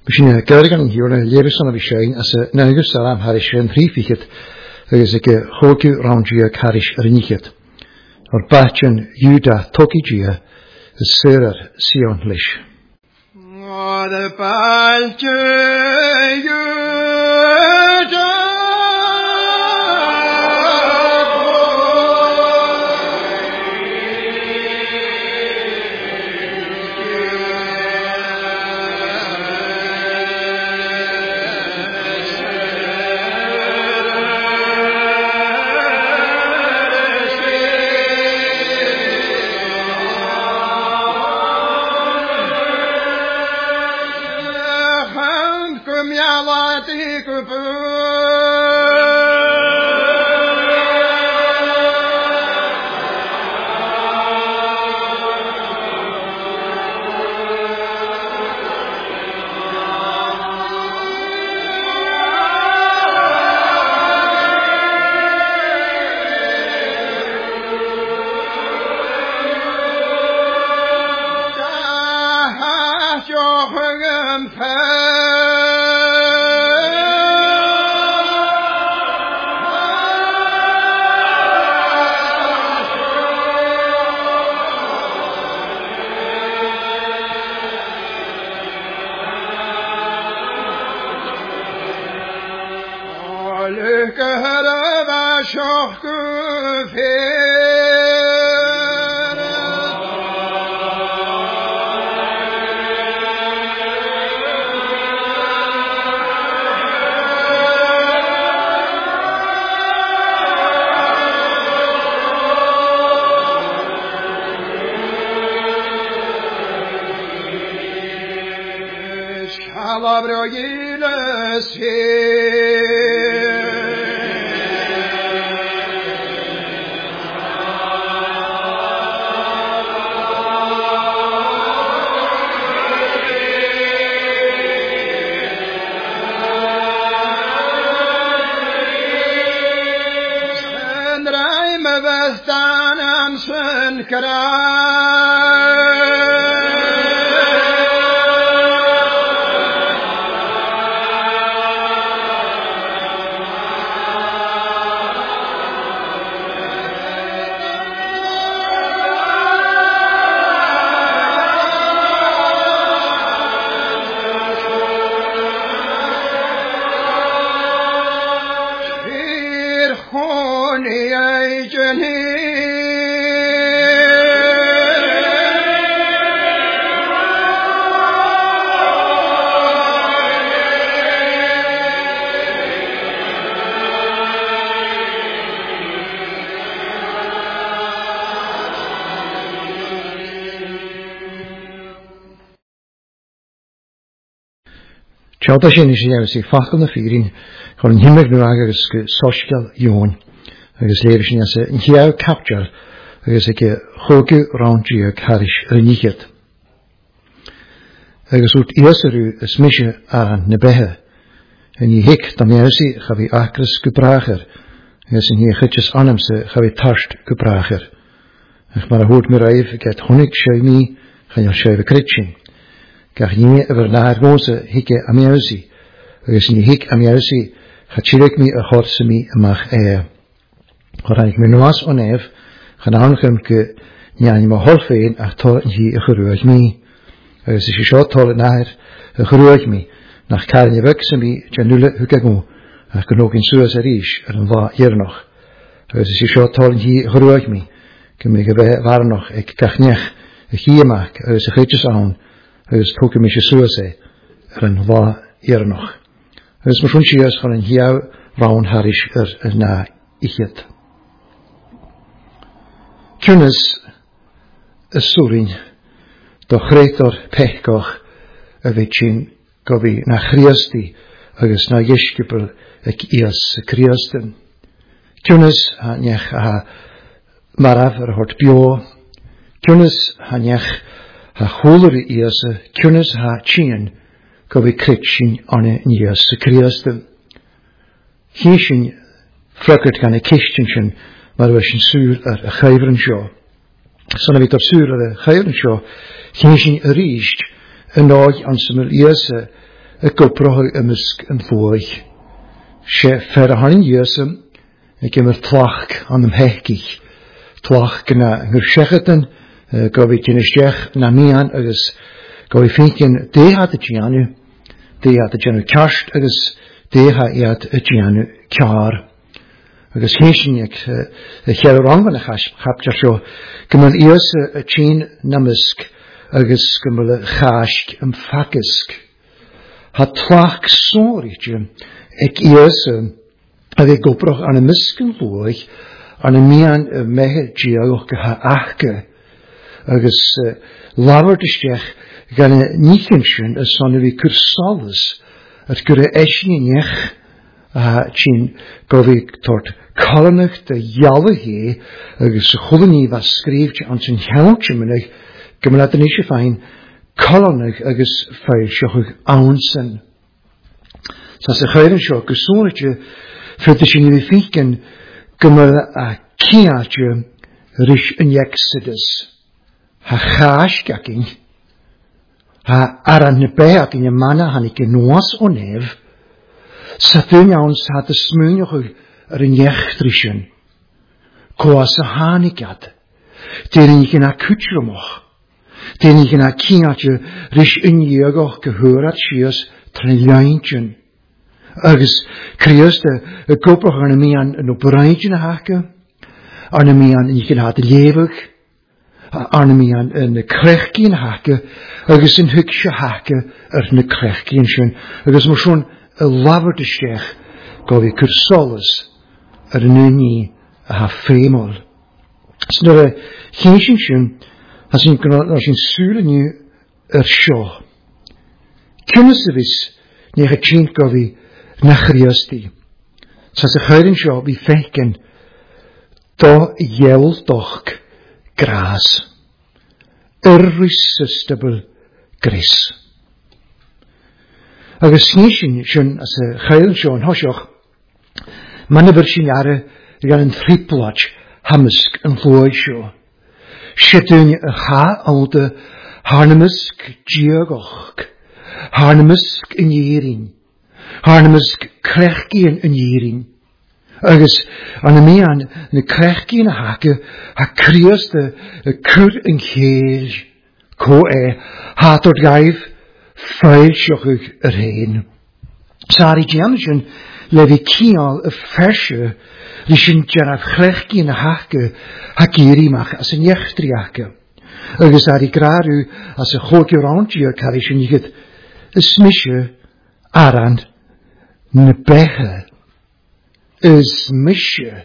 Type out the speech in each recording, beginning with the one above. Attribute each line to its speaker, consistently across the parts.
Speaker 1: Misschien kerken hier naar Jeruzalem beschijn als naar Jerusalem harish een briefje is ik hoge rondje harish reniget. Or patchen Juda tokijia is serer Sion lish.
Speaker 2: De patchen Juda.
Speaker 1: Tjata sin is jy sy fakkel na figurin gewoon himmer nu agus social joon agus leer sin as 'n jou capture agus ek hoge rondjie harish reniget agus ut ieseru smisje aan nebehe en jy hik dan jy gavi akres gebrager agus in hier gitjes aanemse gavi tarst gebrager ek maar hoort mir raif ek het honik shaymi gaan jy shawe kritching Kach nie over naar goze hikke amiausi. Dus nie hik amiausi gaat mi a horse mi mag Horan ik me nuas onev gaan aangem ke nie ma holfeen ach tor hier geroeg mi. Dus is shot tol naar geroeg mi. Nach kar nie wekse mi janule hukego. Ach genoeg in suaserish en wa hier nog. Dus is shot tol hier geroeg mi. Kem ik waar nog ik kach nie hier maak. Dus getjes aan. Dus toke mich suase en wa hier nog. Dus me funsie is van jou raun harish na ichet. Kunnes surin do gretor pechkoch a vichin govi na Christi agus na yeshkipel ek ias Christen. Kunnes hanech marav hort bio. Kunnes hanech ha holere iase kunnes ha chien govi kritchin ane ias Christen. Hishin frukert gan a kistchen maar we zijn zuur a geiveren show. Zo'n we op zuur a geiveren show. Geen riest een dag aan zijn eerste y goproch ymysg yn fwy. Se fer a hanin ysym, ac ymwyr tlach an ymhechgich. Tlach gyna nghyrsechatan, gofi tynysdiach na mian, agos gofi ffeintian dehad y giannu cast, agos dehad y giannu car. Agus héisian ag chear rangvan a chapta seo gymryd ios y tîn namysg agus gymryd chasg am ffacysg. Ha tlach sori ag ios ag e goproch an y mysg yn fwy an y mian mehe giagoch ha achge agus lawr dysdiach gan y nichensyn y son fi cwrsolus at gyda eisiau niech a tîn gofi tort colonach de jalwege agus chulani was skrift an zijn heltje menig gymryd yn eisiau fain colonach agus feir sioch awnsen. So as a chayrin sio gysonatje fyrt sy'n i fiken gymryd a ciatje rish yn Exodus ha chas gacing ha aran nebe agin y mana han i gynoas o nef sa ddyn iawn sa dy smynioch yr yn iechdrisyn. Coas y hanigad. Dyn ni gyna cwtrymoch. Dyn ni gyna ciatio rys yn iegoch gyhwyrat sios treniaintyn. Agus crios y goproch an y mian yn o braintyn a haca. An y mian yn gyna dy lefych. An y mian yn y crechgyn haca. Agus yn hygsio haca yr yn y crechgyn sy'n. Agus mae siwn y lafr dy siech gofi cwrsolus yr yn ynni a ha ffeimol. Sy'n yr chynsin sy'n a sy'n sŵl yn yw yr sio. Cynnes y fys nech y tîn gofi na chriosdi. Sa'n y chayrin sio fi fechgen do iewl doch gras. Irresistible grace. Agus snísin sy'n as y chayrin sio yn hosioch man yfyr sy'n iare gan yn thriplach hamysg yn llwy sio. Siedyn y cha awda harnymysg diagoch. Harnymysg yn irin. Harnymysg crechgyn yn irin. Agus an y mian na crechgyn a haca ha crios y cwr yn cheil. Co hat o'r gaif ffael sioch yr hen. Sari dian sy'n lefi cial y fersio rysyn jaraf chrechgi yn y haca ha gyrimach as yn iechtriaca. Agus ar I graru as y chogio rawndio cael eisiau nigyd ysmisio aran na becha. Ysmisio.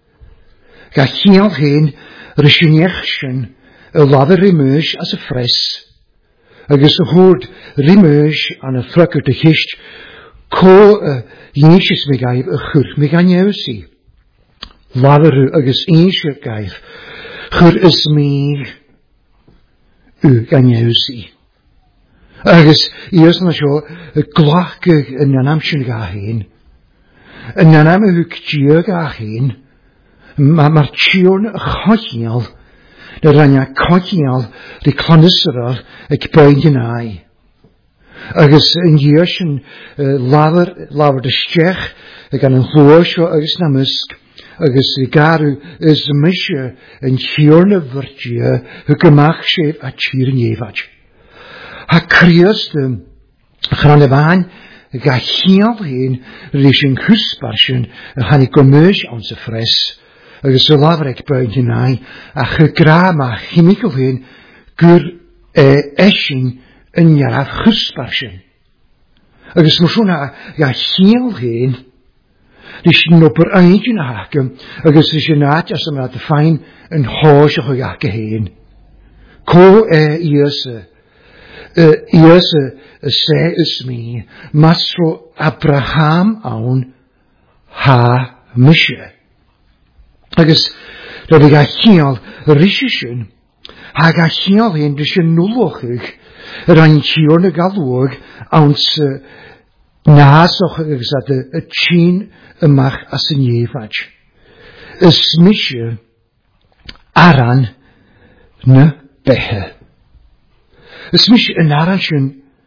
Speaker 1: Ga cial hen rysyn iechsyn y lafer rimys as y ffres. Agus y hwrd rimys an y ffrygr dy hysg co ynysys me gaif y chwr me ganyewsi. Laveru agus eisiau gaif chwr ysmig y ganyewsi. Agus ios na sio y glachgych yn nanamsyn ga hyn. Yn nanam y hwgdio ga hyn. Mae'r tiwn y chochial na rania chochial ry clonisyrol ac boind yn ai. Agus yn ios yn lawer dy stiech gan yn hlwysio agus na mysg agus I garu ysmysio yn tiwn y fyrdio hwgymach sef a tir yn efad. Ha crios dy chran y fan ga chial hyn rys yn hwsbarsyn han I gomys ans y ffres agus y lawer ac boind yn ai a chygra ma chymigol hyn gyr esyn yn iaraf chwsbarsyn. Agus mwyswn ga chial hyn rys yn obyr eidyn a hacym agus rys yn at as yma dy ffain yn hos o'ch ag hyn. Co Iose se ysmi masro Abraham awn ha mysio. Agus rydw I ga chial rysysyn ha ga chial hyn rys yn nŵlochig yr ein tiwr y galwg awns nas o'ch agus at y tîn ymach as yn iefad. Ysmisio aran na behe. Ysmisio yn aran sy'n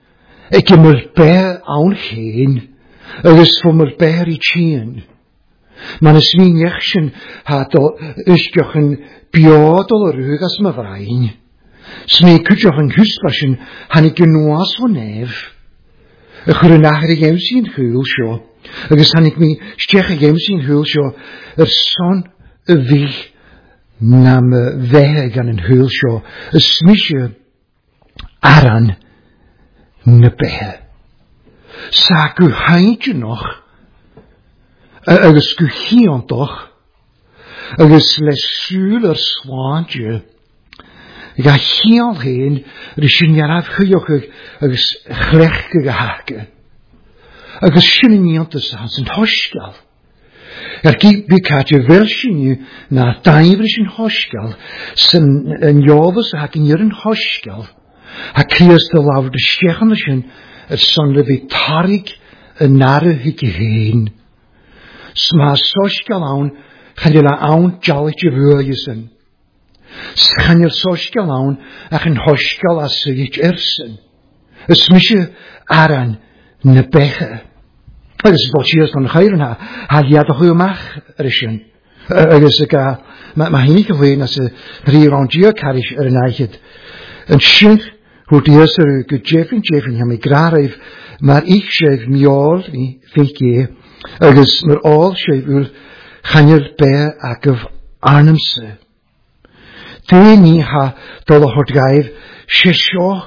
Speaker 1: Ik heb maar bij aangeen, is voor maar bij ritien. Maar is mijn jechtjen had al usjoch een biodol rug als me vrein. Smee kutjoch een huspaschen han ik genoas van neef. Ik grenagere jemsie in hulsjo. Is han ik me steche jemsie in hulsjo. Son weg na me weg aan een hulsjo. Smisje aran ne behe. Saak u heintje nog. Agus gu hian toch. Agus les suler swaantje. Ga hian heen, rishin jaraf hujochig, agus chlechke gehake. Agus shinniantes aan zijn hoskal. Bikatje welshinje na daivrishin hoskal. Zijn jovers haken hier een hoskal. Kriest de lauw de schechenischen, zonder wie tarik een nare hike heen. Sma soskal aan, gaan je la aan jalletje wuurjesen. Gaan je soskal aan, ach een hoskal as je ersen. Smisje aran ne beche. Dus wat je dan geiren ha je toch heel mag rischen. Dus ik maar niet gewoon als ze drie rondje karisch erneiget. En schink hoe die eerste Jeffin hem ik graag heeft, maar ik schreef miol niet veel. Dus maar al schreef ul gaan je bij akkev arnhemse. Die ha dolle hort geef shesho.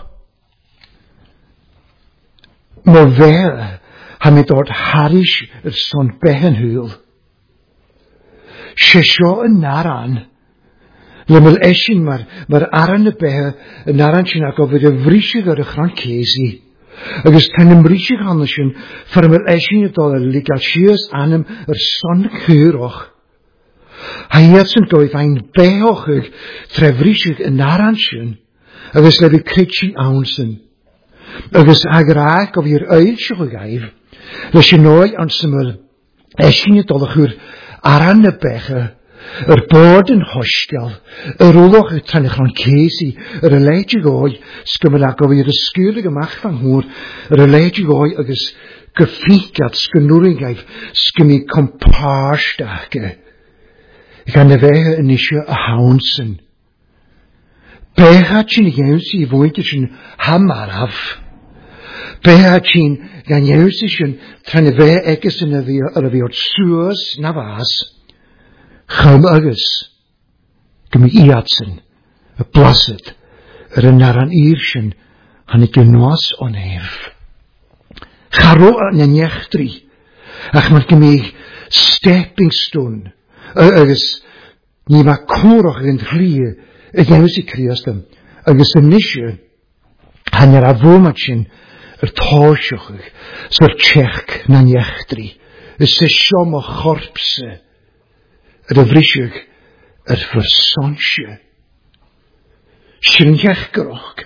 Speaker 1: Maar wel ha met dort harish son behenhul. Shesho en naran. Lemel eshin maar aran de behe naran chinak over de vrisige grankezi. Agus ten brisig andersjen vermel eshin het al ligatjes aan hem son keurig. Hij heeft zijn goeie een behoogig trevrisig narantjen. Agus lebe kritsi aansen. Agus agraag of hier uiltje gegeven. Dus je nooit aan semel eshin het al geur aran de behe. Borden hostel, rollog ten grankezi, leidje gooi, skimmelak over de skule gemacht van hoor, leidje gooi, agus gefiekt, skenoeringheid, skimmi compaarstake. Ik ga de wege een nisje hounsen. Behatje jensi woontje hamar af. Behatje gaan jensi ten de wege ekkes in de weer suurs na was. Chum agus, gym I iatsen, y blasid, een naran iersjen, han ik een noas onhef. Charo an jechtri, ach man gym I stepping stone, agus, ni ma korach in chlie, jeus I kriastem, agus een nisje, han a vomatjen, toosjochig, zo'r tjech na jechtri, se sjom a chorpse, de vrisig versonsje. Schrinjech gerok.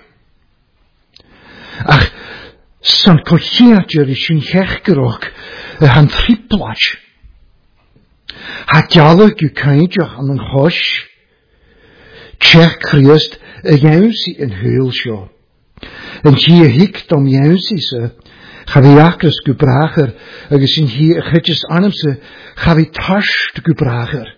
Speaker 1: Ach, san kochiatje schrinjech gerok, han triplach. Hat jallig u kaintje aan een hosh. Tjech kriest jousie in heulsjo. En hier hikt om jousie se. Gaviakres gebrager, gezien hier getjes aanemse, gavitasht gebrager.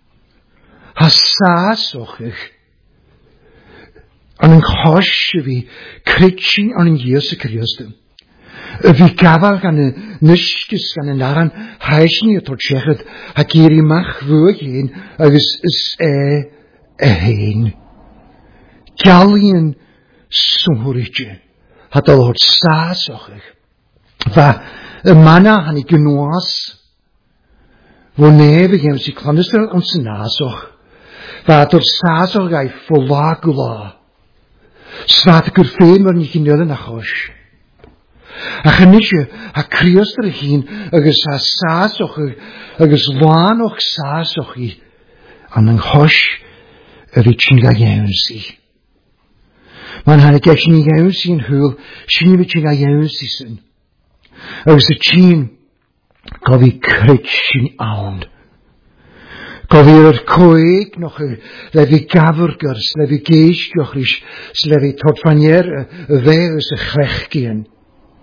Speaker 1: Hassasochig. Aan een gosje wie kritsi aan een Jezus Christus. Wie gaval gaan een nuskes gaan een naran heisje tot zeggen, hakiri mag woordjen, is heen. Kjalien sohoritje, had al het sasochig. Va manna han ik genoas. Wanneer we hem zich klandestel ons nazoch. Va tot sazoch gai volagula. Zwaat ik veel maar niet in jullie nachos. A genisje ha kriester heen, agus ha sazoch, agus waanoch sazoch aan een hosh ritchen gajensi. Man han ik echt niet gajensi in hul, schniewetje gajensi zijn. Agus de tjien, gavi kritsin aan. Gavi koeik nog, levi gavergers, levi geestjochrisch, levi tot vanier, wees grechkien.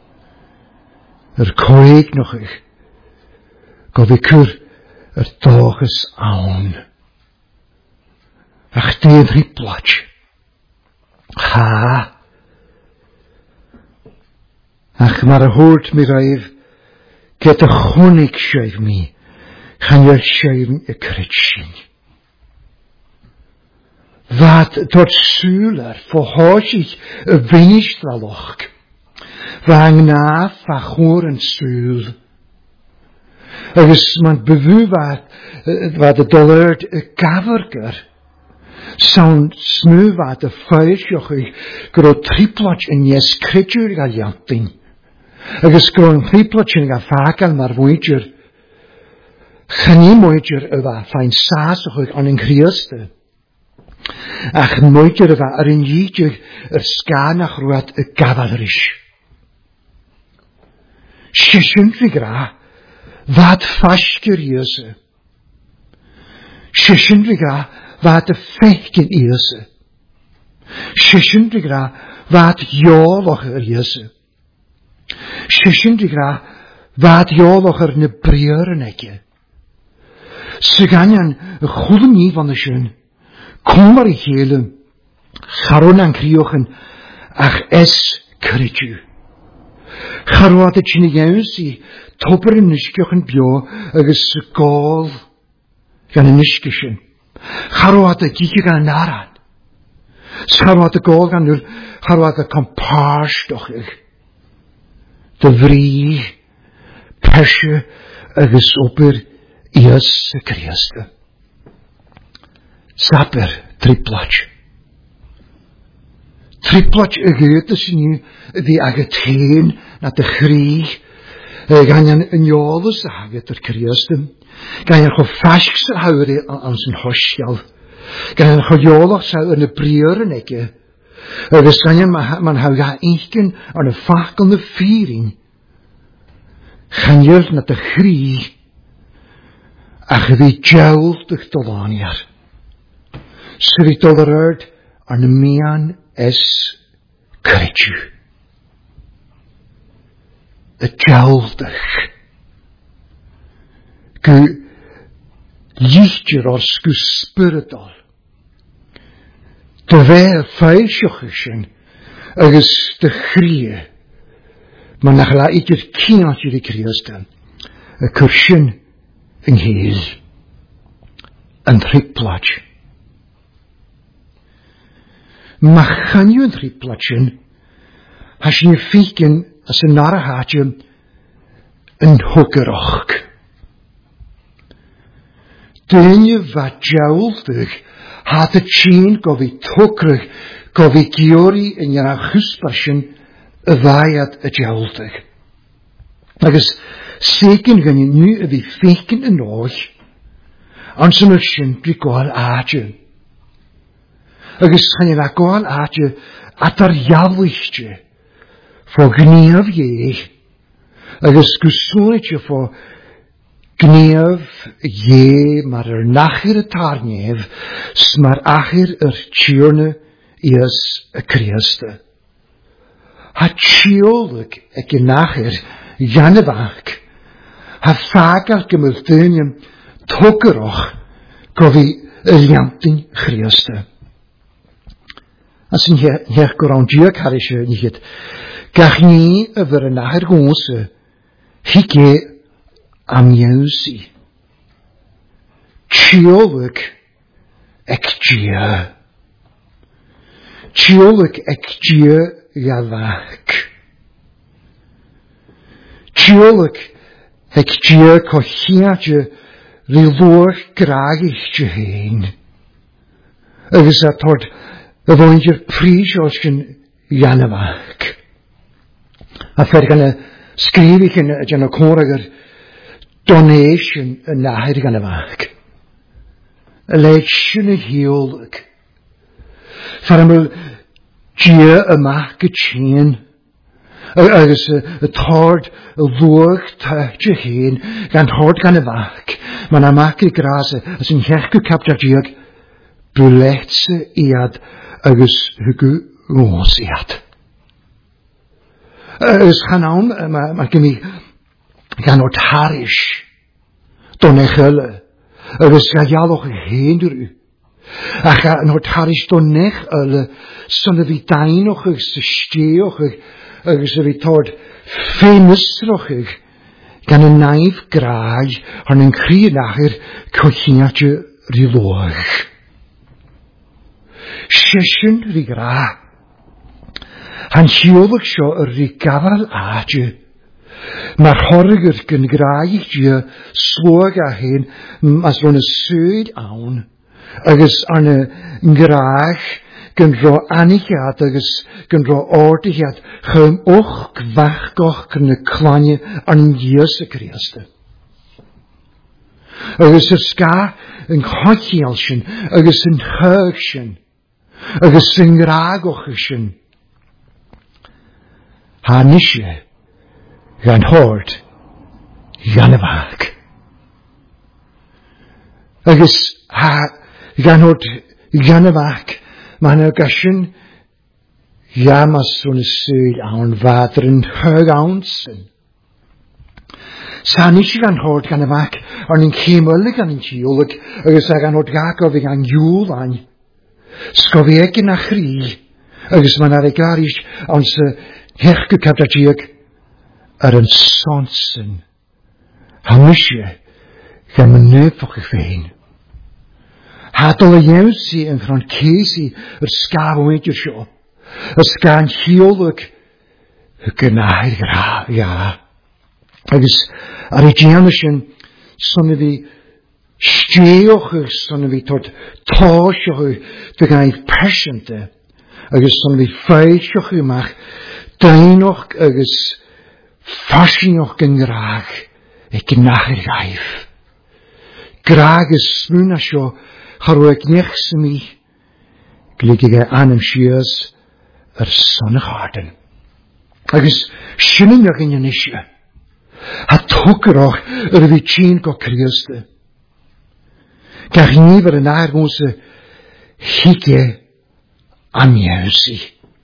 Speaker 1: coig nog ich. Go vi cur dogus awn. Ach dydd hi blach. Ha. Ach mar hwrt mi raif. Get chonig schaif mi. Chan yw'r schaifn y crytsin. Wat tot sŵler ffohosig y finisht ddaloch. Fang na fachwr yn sŵl. Agus man bevu wat de dollard y gaverger. Sa'n smw wat y ffeirsioch i gyro triplach yn jes crytjur gael jantyn. Agus gyro'n triplach yn gael fagal mar fwydir. Chani mwydir y fa fain sasoch i'ch an yn Christe. Ach mwydir y fa ar yn ydig yr sganach rwad y gavalrish. Shishin figra, wat fashker jese. Shishin figra, wat de fechten jese. Shishin figra, wat jolocher jese. Shishin figra, wat jolocher ne breuren eke. Seganyan goede nie van de schoen. Kom maar ik hele. Garon aan kriochen. Ach es kritju. Garwat het chinigensi. Topper in niskjochen bio. Agus gol. Gan een niskischen. Garwat het kieke gan naran. Garwat het gol gan nul. Garwat het kampaas toch ik. De vrie. Pesje. Agus opper. Ies Christe. Saper triplach. Triplach geut is nu die ageteen na de grieg. Gaan een joles aget Christe. Gaan je gefasks houden aan zijn hosjal. Gaan je gejolig zou in de prieuren eke. Dus kan je man hou ja inken aan een vakelende viering. Gaan je naar de grieg. Ach wie jawldig dolanier. Sri tolerert aan de mian es kritju. Het jawldig. Gu lichtjer als gu spiritual. De weer feilsjochischen. Agus de grie. Maar nach la ik er kienatje de Christen. Een kursjen. Een heel. Een triplach. Maar gaan je een triplachje? Als je fieken als een narraatje. Een hokkeroch. Toen je wat jawldig. Had het zien govi tokrig. Govi kiori in je augustpasjen. Waaiat het jawldig. Dus zeker gaan je nu die feken en oog. Aan zo'n simpel goal aatje. Dus gaan je dat goal aatje. Atar jawlichtje. Voor gneef je. Dus gesoortje voor gneef je. Maar nachher het haar neef. Maar achter tjurne is Christe. Het tjolik ik nachher. Jannewaak. Ha vaker gemultunium tokeroch govi liantin Christe. Als een heer Korandiek had ik niet het. Gach niet over een nacher gonse. Hike amjeusi. Tjolik ek tje. Tjolik ek tje javaak. Tjolik, ik tje kochiatje, riloor kraagje heen. Is dat hoort, woont je priesjoschen Jannewaak. Vergane schreef ik in een koriger donation naar Jannewaak. Leidje heerlijk. Vermel tje een maak tjeen. Agus het hard woog tuigje heen, gaan hard gaan waak. Maar na maak ik razen, als een herke kapjak, belecht ze iad, agus hugu ons iad. Agus gaan aan, maar ik me gan o'r tarish, don echele, agus ga jaloch heenderu. Ach an o'r tarish don nech ele, son vi dainoch ag steoch agus vi tord fénusroch gan een naif graag han een krielacher kochiatje riloch. Session rigra. Han hiolwg sio rigafal aadje. Maar horriger gen graag je slog a heen as ron een suid aun. Agus an een graag gen ro anigiad agus gen ro ordigiad chym och gwachgoch gen y klanje an een Jesu Christe. Agus ska een chochielsjen, agus een huigsjen, agus een gragochsjen. Ha nisje, gan hoort, gan waak. Agus ha gan hoort, gan waak, maar nou gasjen, ja mas zo'n suid aan water en huig aansen. Sa nisje gan hoort, gan waak, aan een chemelig aan een tjoelig, agus sa gan hoort gako vig aan joel aan. Skoveke na chrie, agus man arigarisch aan se hergekaptagiek een sonsen. Hamisje, gan me neufog gefeen. Had alle jousie en van Casey skavenweetje sjo. Skaan hioluk, genaai gra, ja. Agus arigianischen sonne vi steochig, sonne vi tot toosjochig, te gaan persente. Agus sonne vi feitjochig mag, deinoch agus fascinoch gen graag, genaai gaif. Graag is smuna sjo, Harweg nechsemi, glikige anem shias sonnig harten. Agus shinnig in janisje. Het toekeroch vi tjien ko Christe. Kach niever en aargose hike anjusi.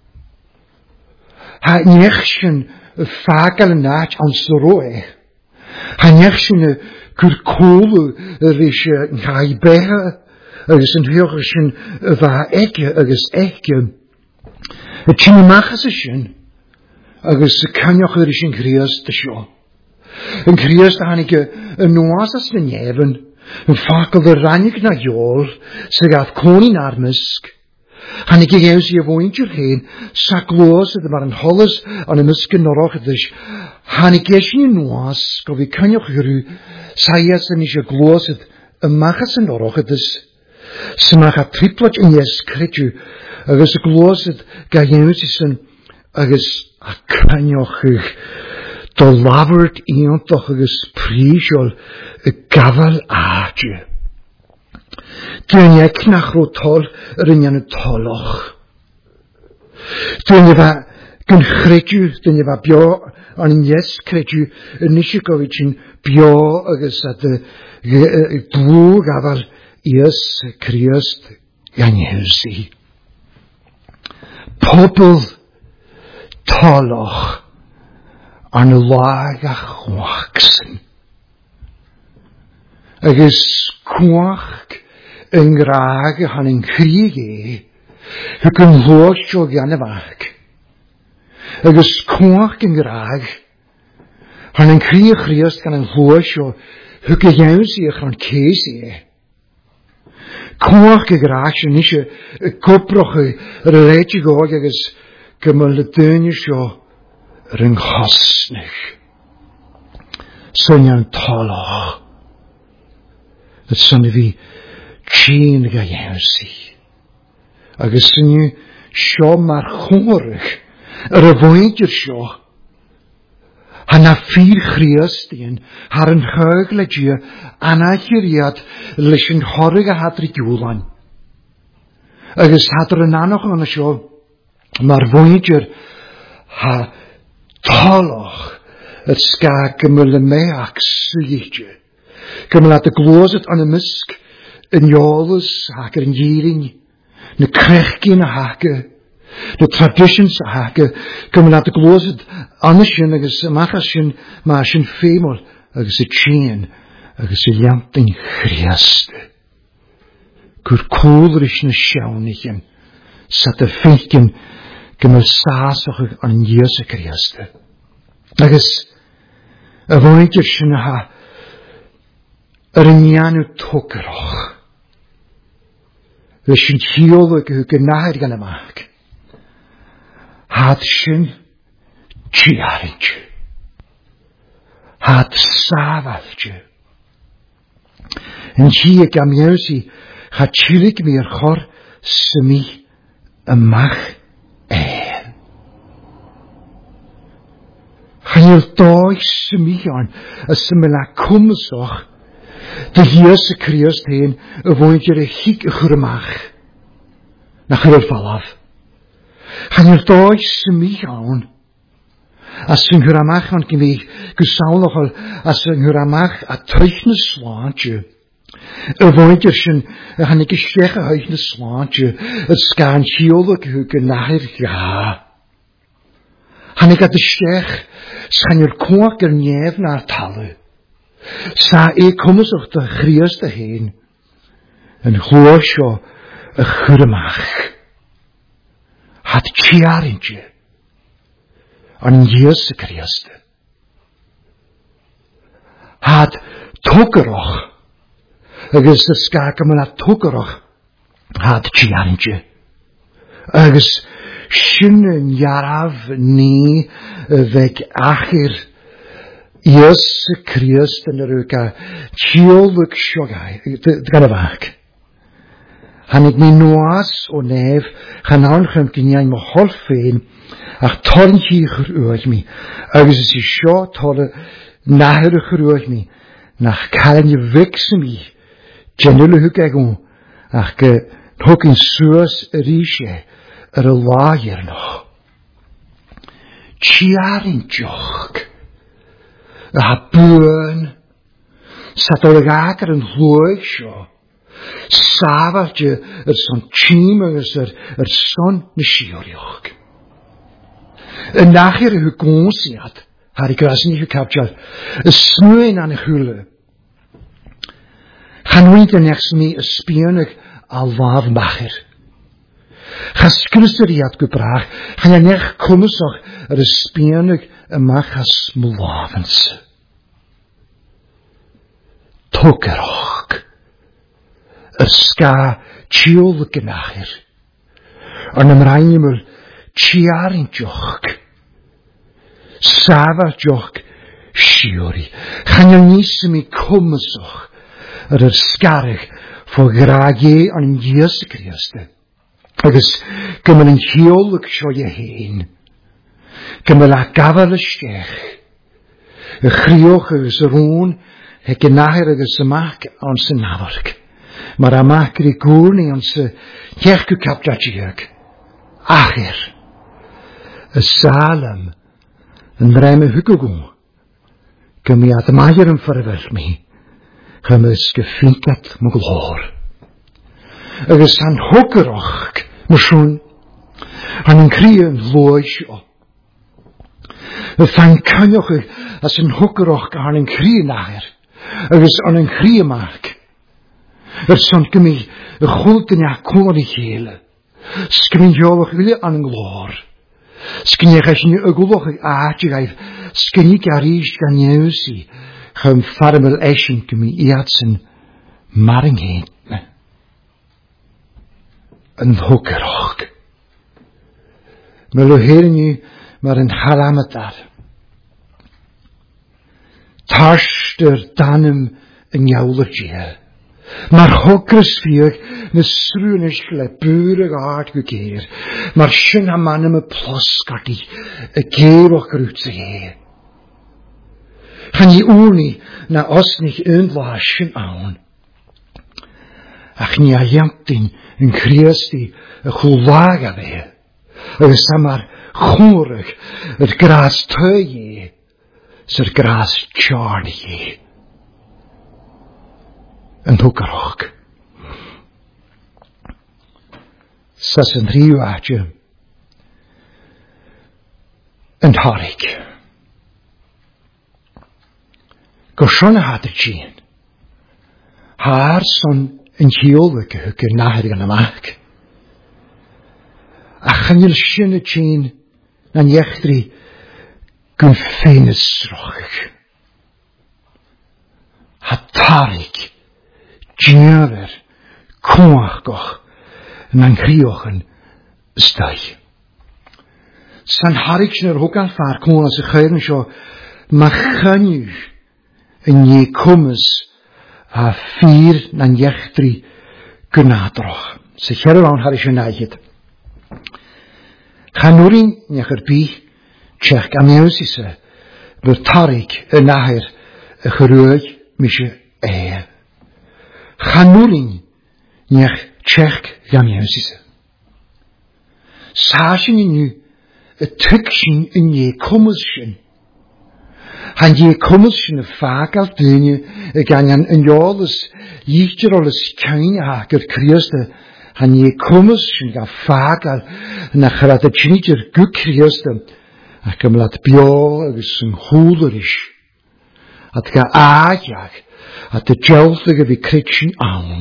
Speaker 1: Het nechsjen fakel naach aan soroe. Het nechsjen kurkolu risje ngai behe. Agus een huurgeschen waar ekki, agus ekki. Het chinimachas is agus kanjoch is in Christus sjo. In Christus han ik een noasas van jeven, een fakel de ranjik na jol, se gaf koning armisk. Han ik geus je woontje heen, sakloos het maar een holles aan een misken norochetisch. Han ik geus je noas, go wie kanjoch geru, sayas en is je gloos het, een machas en norochetisch. Ze mag a triplet in jes kritju, agus a gloset ga jeusisen, agus a kanjochig, do lavert iontoch agus priesjol, a gaval aadje. Toen je knach rotol, rinjan toloch. Toen je va kun kritju, toen je va bio, an in jes kritju, nishikovichin bio, agus at de dwu gaval, Ies Christ ganjusi. Popel toloch an lagach waksen. Agus kwach yn graag han yn kriege. Huk yn loosjo ganevak. Agus kwach yn graag han yn kriege Christ gan yn loosjo huk yn jusi gan Casey. Kwach gegraach nisje koproche reetje goog agus gemelde deunje sjo ring hasnig. Sonjan taloch. Het sonne vi tjien ga jensi. Agus sonju sjo maar hongerig. Woontje sjo. Han na 4 Christien, har een huigletje anachiriad leis een horrige hadrigjulan. Agus had een anoch aan de show, maar woontje ha taloch het ska gemule meach sulichtje. Gemule had de glozet aan de misk, in joles haker in jiring, ne krechkie in hake, De traditions hake, come laat de gloosed, andersjen, agus machasjen, maasjen femel, agus tjeen, agus lamp in Christe. Kur koolrish na sjaunichen, sat de finken, come saasig aan Jezus Christe. Agus, woonitjesjen ha, janu tokeroch. We zijn hiellijk hoe genaar gaan maken. Had zijn tjaartje. Had savaltje. En hier kan je had chillik meer gor semi een mag een. Gaan je toch semi aan als ze me la komen zag. De Jezus Christus heen, woont je de giek gemach. Na geval af. Gaan je toch semi gaan. Als ze een gemach aan gemeen, zou nogal als ze een gemach a tuichne slaantje. Woont je zijn, gaan ik zeggen huichne slaantje, het skaan hiellijk huke naar ga. Gaan ik at de steg, gaan je koker neef naar tallen. Sa kom eens op de Christus heen. En hoor zo een gemach. Had tjarintje. Aan Jezus Christus. Had tokeroch. Agus de skaken me na tokeroch. Had tjarintje. Agus schinnen jarav nie weg acher. Jezus Christus en er ook tjoluk shogai. Het gaat weg. Han ik niet noas o neef, gaan aangeven kan jij me halfveen, ach torntje geruig me. Agus is je zo tolle nahere geruig me, nach kallen je wekse me. Janule hukegon, ach ge hok in suus riche, een lager nog. Tjarin joch. Ha buon, sat er gaker een vloeg zo. Savaltje zo'n tjimers zo'n nishiorjoch. En nachher hu konsi had ik was niet gekaptjad. Smuin aan de hule. Gaan we niet next mee spionig al waafmacher. Gaan skruster had gepraat. Gaan je nech komen zag spionig en machas mulavens. Tokerok. Ska tjolke nacher. En een reinjemel tjarintjoch. Savatjoch shiori. Gaan je niet mee komen zag. Skarig voor graag aan Jezus Christus. Agus kunnen een tjolk zo je heen. Kunnen la gavele stech. Een grioch is roon. Ik kan nachher is maak aan zijn nawerk. Maar hij maakt die koning aan zijn kerk kaptatjeuk. Acher. Een salem. Een rijme hukkegong. Kun je uit de mageren verwerf mee. Kun je eens gefinket mogel hoor. Er is een hokkeroch. Misschien. Aan een krieën loosje. We van kanjoch als een hokkeroch aan een krieën nachher. Er is aan een krieën maak. Er stond gemeen een grote ja koning hele. Skmin jolog wil aan een gloor. Skin je als je een gloor aatje geef. Skin je karisch kan je zien. Gaan farmel eschen gemeen iatsen maring heen. Een hokkeroch. Maar lo heren je maar een halamatar. Tarster danem een jouwlertje. Maar hokkers vier, ne sruunisch glepurig aard gekeer. Maar schön mannen me ploskartig, keerig gruutse hee. Gaan je oornie na os niet uitlaschen aan. Ach nie a jantin, een Christi, een goelaga wee. Er is dan maar goerig, het gras tuie, het gras tjaardige. Een hoekeroch. Zes en 3 waardje. yn tarig. Gosona had Jean. Haar son yn hiolwg hwg yn naher gan amach. A chanil sy'n y Jean na'n iechdri gwn ffeinysroch. Ha tarig djever koach goch na'n crioch yn ystau. San harig sy'n yr hogan ffa'r cwn as y chayr yn sio ma chynnu yn ie cwmys a ffyr na'n iechdri gynadroch. Se chero rawn harig sy'n naihyd. Chanwrin niach yr bi Tjech amieus is byr tarig y naher y chyrwyd mysio Chanwrin niach Tjech amieus is Sasyn i nu y tygsyn yn ie cwmys sy'n. Han ie cwmys sy'n y ffagal dyni y ganyan yn iolus iechtyr olus cain ag yr criast han ie cwmys sy'n ga ffagal na chyrad y chinidir gw criast ac ymladd bio agos yn hwlwrish. At ga agiag at y jawlthag y fi cricsyn awn.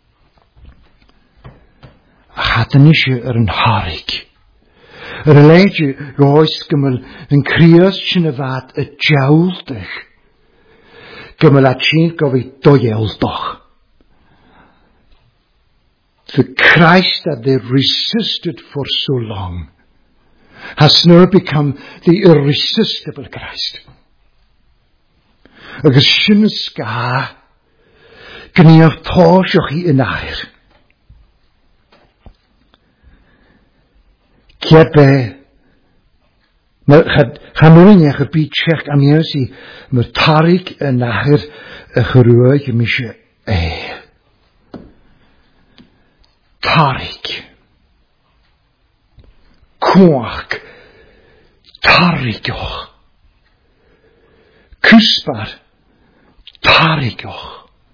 Speaker 1: A chadyn eisiau yn harig. Yr leidju roes gymyl yn criast sy'n y fad y jawlthag. Gymyl at sy'n gofi doieldoch. The Christ that they resisted for so long has now become the irresistible Christ. Agus sy'n ysga gynny'r tosioch i yn air. Ciebe chanwrin eich y byd Tjech amieus i mae'r tarig yn air y chyrwyd y mysio tarig. Koach tarigoch. Kusbar tarigoch.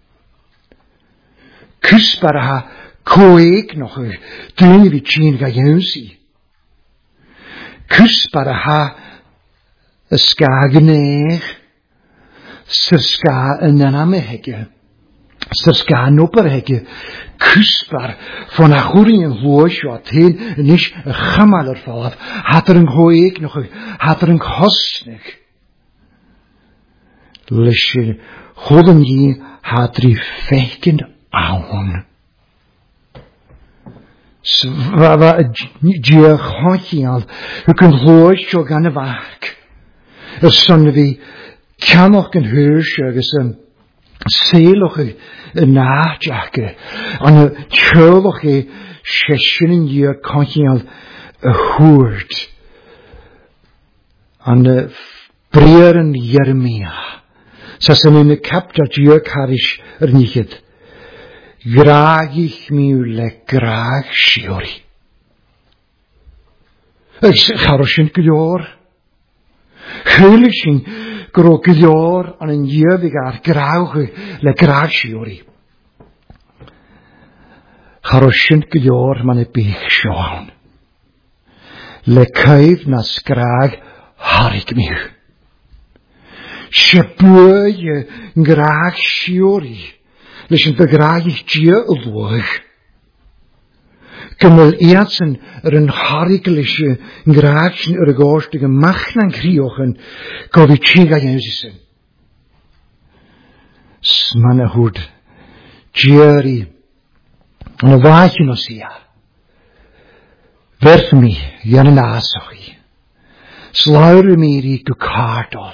Speaker 1: Kusbar ha koeg nog dyni vi tjien ga jönsi. Kusbar ha skageneer ser ska en amehege. Ser ska nopperhege. Kusbar van a goerie en hoos wat heen nish een gemaler valaf had een hoek nog had een kostnig lisje hoden je had drie fekend aun wa je hotje al je kunt hoos jo gaan waak sonne wie kan nog een heusje gesem Seeloche naadjake an a tjurloche sessionen je kantial a hoord an a breren Jeremia sassen in a kapta jurkarish nichet graag ich mi le graag shiori Charoshin Gilor Heilishin Gro Gilor an een jevigar grauge le graag shiori Charoshin Gilor man e bich shoan le kuiv na skraag harig miu Shabuye graag shiori Lishin begraag ich je ulwoig Gymyl eatsen een harigelische graagsen goostige machnan kriochen govi chiga jensisen. Smane hoed, Jerry, en een waadje no sia. Werf mi, jan een asochi. Sluier mi die kaartol.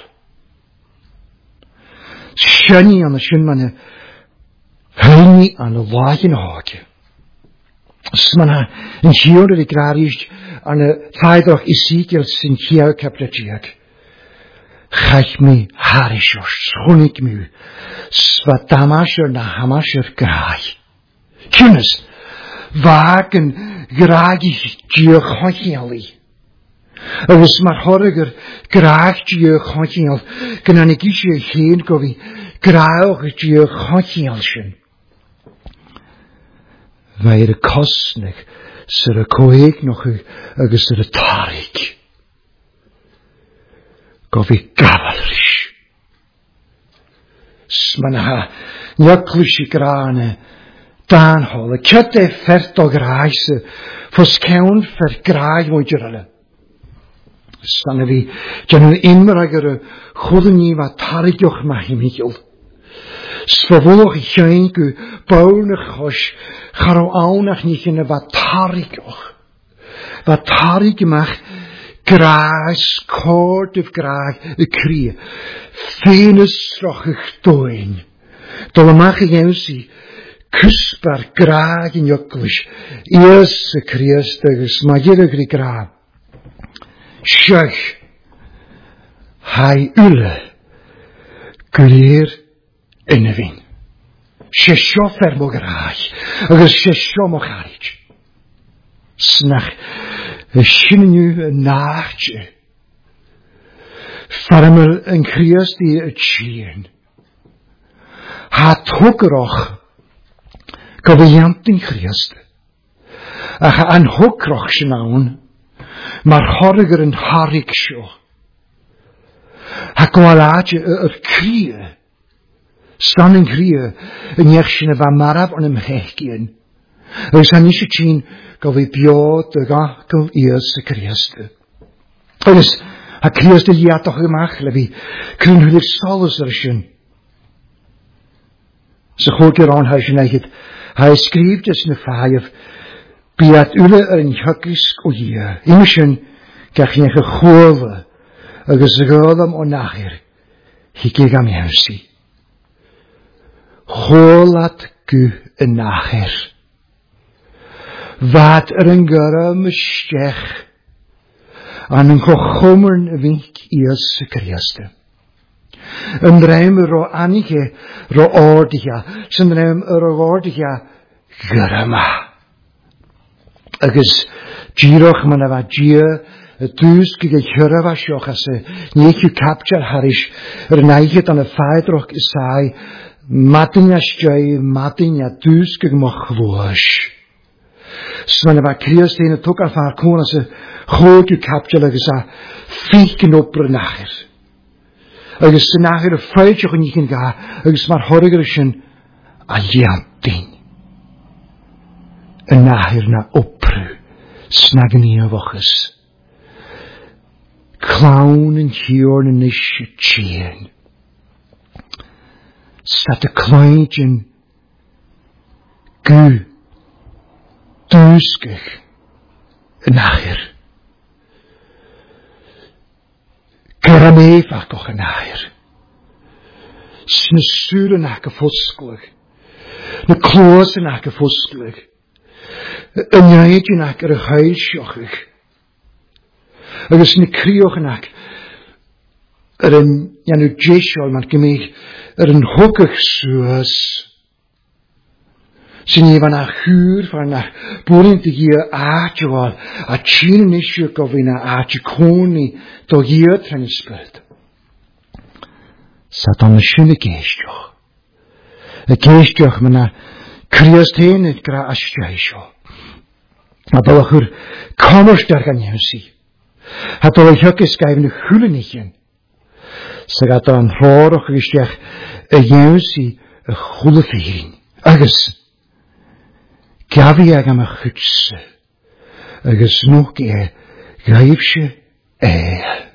Speaker 1: Shani aan de shunmane, heini aan de waadje no haakje. Smana in hiorde de grarisch an a Thaidroch Ezekiel sin hiel kaplatjiak. Chach mi harishos schonik mu svatamasher na hamasher graag. Kynnes wagen graagig dier chochiali. Agus mar horiger graag dier chochial gananikische heen govi graag dier chochialschen. Wij de kostnig, ze de koeik nog, agus de tarik. go fi gafalrish. Smana nyaklushi grane dan holle kette fert og reise forskeun for graag mojerale. Sanne vi janu imragere godeni wat tarjoch mahimiel. Svavoch jenku baune gosh garo aunach nigene wat tarjoch. Wat tarig mag graas kort of graag krie. Venus rochig doen. Dolle mag jensi kusbar graag in joklish. Eers Christus magere graag. Sjach, hij ulle, kulier in de win. Shesho vermograag, agus shesho mogarich. Snach, shinnu een nachtje. Farmel een Christ die het chien. Hat hokroch, kaviant in Christ. Ach an hokroch schnaun. Maar horriger en harik sjo. Ha kwalaatje krie. Stan in krie. En jechsine van marab en hem hekien. Er zijn niet zien. Go we bio de gakel eerste Christen. Dus ha Christen ja toch gemaakt. Levi. Kunnen we alles ersjen. Ze goed er aan huisje neigt. Hij schreef dus een vijf. Biat ulle een hukkisk o hier. Immerschen kach je gehoorwe. Agus gehoorwem o nachher. Hikig am huisie. Holat gu een nachher. Wat een geruime stech. Aan een gegommern wink Ierse Christen. Een ruime ro anige ro ordiga. Zijn ruime ro ordiga geruime. Agus giroch man va gier dus ge høre va sjoch as nie capture harish neige dan 'n faidroch sai matinja stjei matinja dus ge mach wosh swane va kriestene toka fa konase groot capture gesa fiken op nacher agus nacher 'n feitje nie kan ga agus maar horrigerschen aljantin en nacher na opru snagnie woches clown en hiorn en isje chien sat de kleintjen gu duskig nacher karameva koch nacher sne sure nake foskelig ne kloos nake foskelig en jaitje nake er huilsjochig agus ne krioch nake een janu jesho man gemig een hokkig suas sin je van a huur van a boerin te hier aatje wal a chinen isje govina aatje koni to hier transport satan schöne geestjoch a geestjoch man a kriosteen het gra asjeisho maar dat er kamersterk aan jou zie het al jukke schrijven hulenichen ze gaat dan horig gezegd jou zie een goede viering agus gavi agam a chutse agus nog gaifse a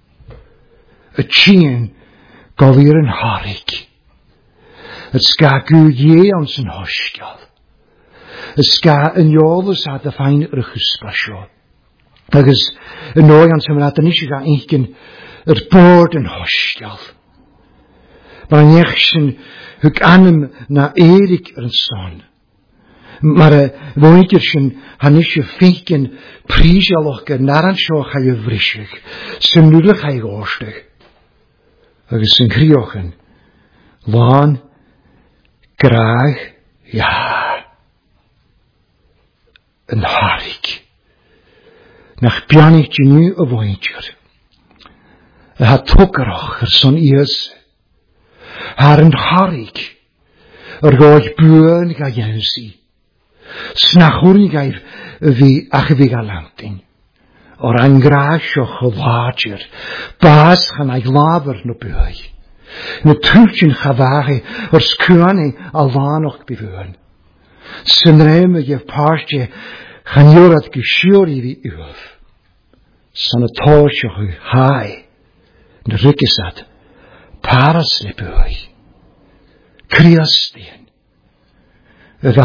Speaker 1: chien gavir een harik het ska gu je aan zijn hostel het ska een jolis had de fijn ruggespasjo agus een nooi aan zijn laten niet gaan inken het poort een hostel maar een jechsen huk anem na Erik een son maar woonterschen hanisje finken priesjaloch narancho ga je vrishig semnulig ga je goostig agus een kriochen waan graag ja een harik nach pianetje nu een woontjer had tokkerach son ies haar een harik gooi buren ga je zie Snachurnigaif vi achvigalantin. o'r angrasioch o ladjer, bas gaan eich laber no bui. Na tuurtjen chavache, o'r skuane a lanoch bivuen. Syn reme je paartje, gaan jorad gesjori vi uv. San a toosjoch u hai, na rykisat, parasle bui. Christien. Yfa,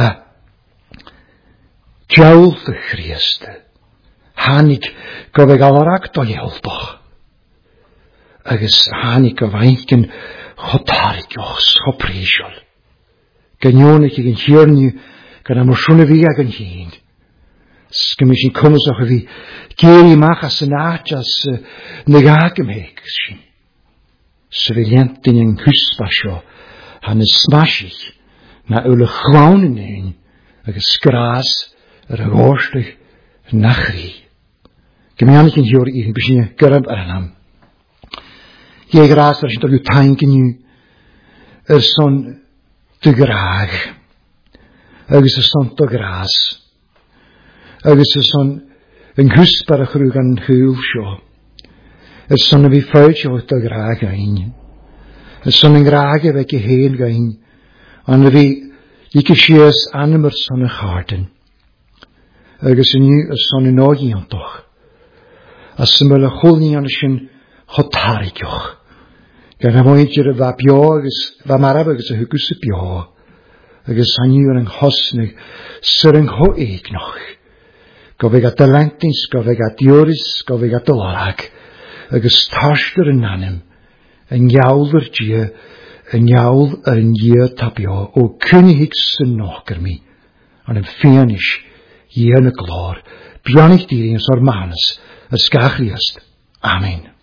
Speaker 1: Jaulth y Christe. Hanig gofeg alarag do jelbach. Agus hanig o fainken chotarigioch schoprisiol. Ganionig ag yn hiorniw gan am orswn fi ag yn hyn. Sgymys yn cwmwsoch fi geri machas yn atas negagym heg sy'n. Sefilientyn yn hysbasio han y smasich na ule chwaunen ein agus gras yr agostig nachri. Gemianig yn hiwr i'n bysyn gyrab ar anam. Ie gras ar sy'n dod yw tain gyniw son dy graag. Agus son dy gras. Agus son yn hwsbar a chrwg an hwyl sio. Son y fi ffawd sio dy graag ein. Son yn graag e fe geheil gain. Ond y fi i gysias anamr son y charden. Agus yn yw son yn ogi o'n doch. As syml y chwlni an sy'n chotarigioch. Gan am oed yr y fa bio agus fa marab agus y hwgus y bio. Agus an yw yn hosnig syr yng ngho eignoch. Gofeg at y lentins, gofeg at dioris, gofeg at y lorag. Agus tasgur yn anam. Yn iawl yr dia, yn iawl yn ia tabio o cynnig sy'n nocher mi. An yn ffeanish, ia yn y glor. Bianig dirin o'r manas, ysgachliast. Amen.